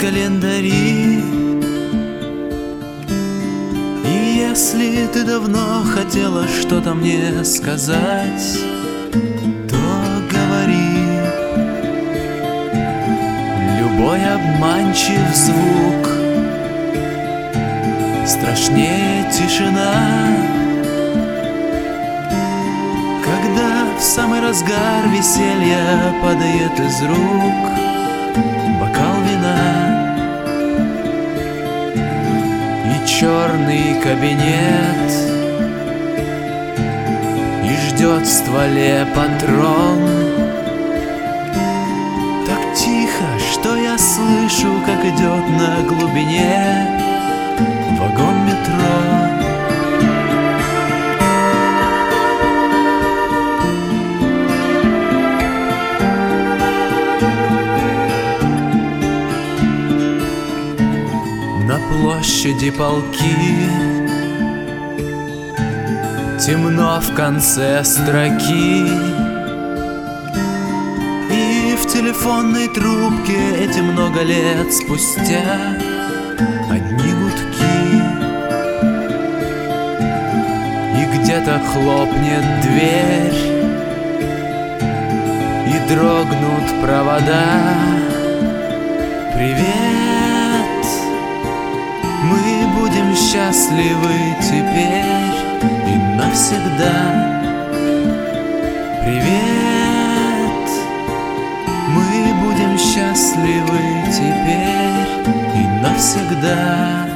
календари. И если ты давно хотела что-то мне сказать, то говори. Любой обманчив звук страшнее тишина, когда в самый разгар веселья падает из рук бокал вина. И черный кабинет, и ждет в стволе патрон. Так тихо, что я слышу, как идет на глубине вагон метро. На площади полки, темно в конце строки, и в телефонной трубке эти много лет спустя одни гудки. И где-то хлопнет дверь, и дрогнут провода. Привет, мы будем счастливы теперь и навсегда. Привет, мы будем счастливы теперь и навсегда.